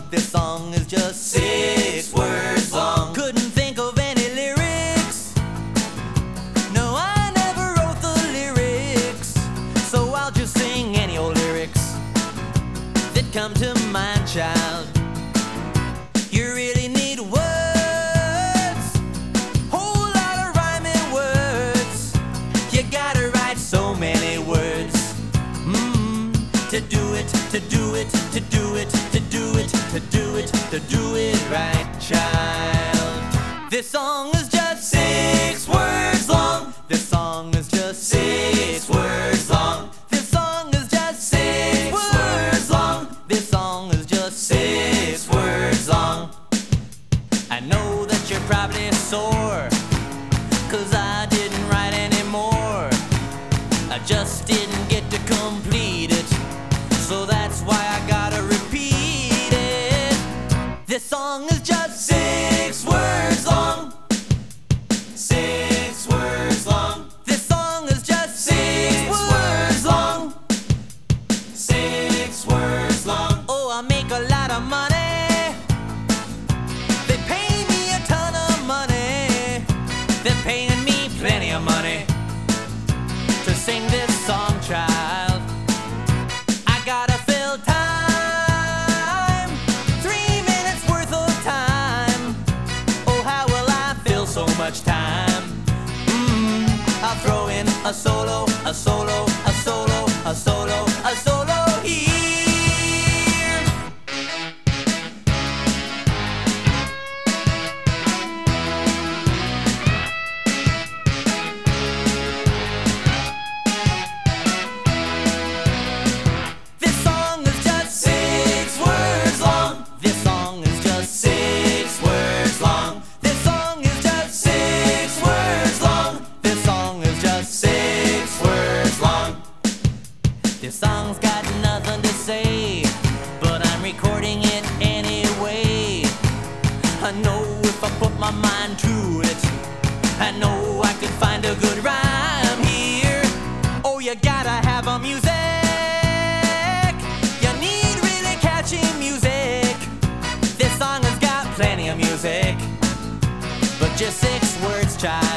This song is just 6 words long. Couldn't think of any lyrics. No, I never wrote the lyrics. So I'll just sing any old lyrics that come to mind, child. You really need words, whole lot of rhyming words. You gotta write so many words to do it, to do it, to do it, to do it, to do it, to do it right, child. This song is just 6 words long. This song is just 6 words long. This song is just 6 words long. This song is just 6 words long. I know that you're probably sore, 'cause I didn't write any more. I just didn't get to complete it, so that's why I gotta repeat it. This song is just 6 words long. 6 words long. This song is just 6 words long. 6 words long. Oh, I make a lot of money. They pay me a ton of money. They're paying me plenty of money to sing this song, child. I gotta fill time, 3 minutes worth of time. Oh, how will I fill so much time? I'll throw in a solo, a solo, a solo, a solo, a solo here. This song is just 6 words long. This song is just 6 words long. This song is just 6 words long. This song is just 6 words long. This song's got nothing to say, but I'm recording it anyway. I know if I put my mind to it, I know I could find a good rhyme here. Oh, you gotta have a music. You need really catchy music. This song has got plenty of music, but just 6 words, child.